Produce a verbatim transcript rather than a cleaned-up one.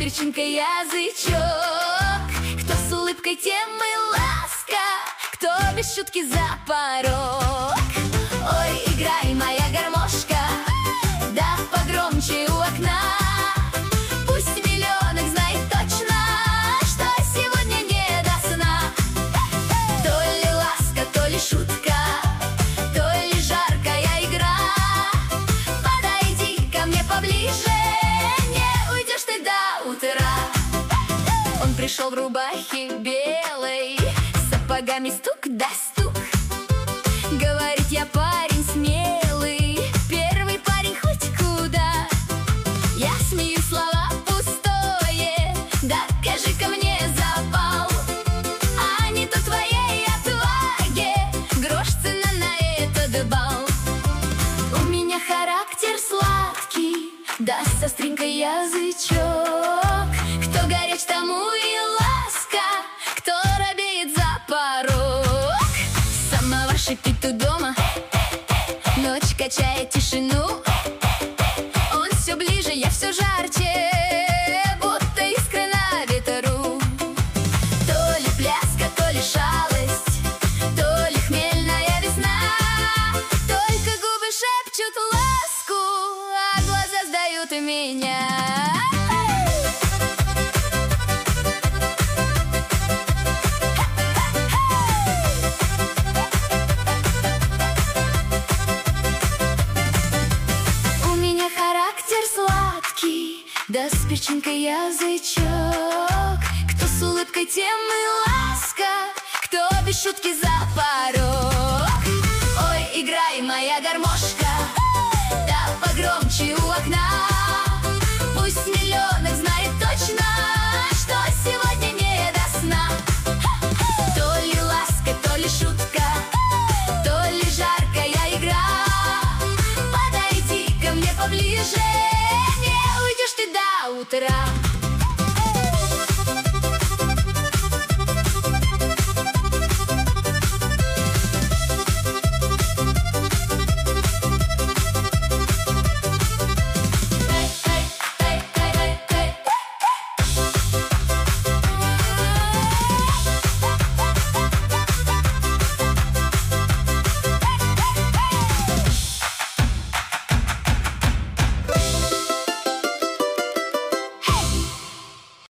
перчинкой язычок. Кто с улыбкой, тем и ласка, кто без шутки за порог. Ой, играй, моя гармошка, да погромче у окна. Пусть миллионок знает точно, что сегодня не до сна. То ли ласка, то ли шутка, то ли жаркая игра. Подойди ко мне поближе, не уйдешь ты до утра. Он пришел в рубахе белой, с сапогами стук да стук. Говорит: я парень смелый, первый парень хоть куда. Я смею, слова пустое, да скажи-ка мне запал. А не то твоей отваге грош цена на этот бал. У меня характер сладкий, да с остринкой язычок. Кто горяч, тому и ласка, кто робеет за порог. Самого шипит у дома, ночь качает тишину. Он все ближе, я все жарче, будто искры на ветру. То ли пляска, то ли шалость, то ли хмельная весна. Только губы шепчут ласку, а глаза сдают меня. Да с перчинкой язычок. Кто с улыбкой, тем и ласка, кто без шутки за порог. Ой, играй, моя гармошка, да погромче у окна. Пусть миллионок знает точно, что сегодня не до сна. То ли ласка, то ли шутка, то ли жаркая игра. Подойди ко мне поближе, утра.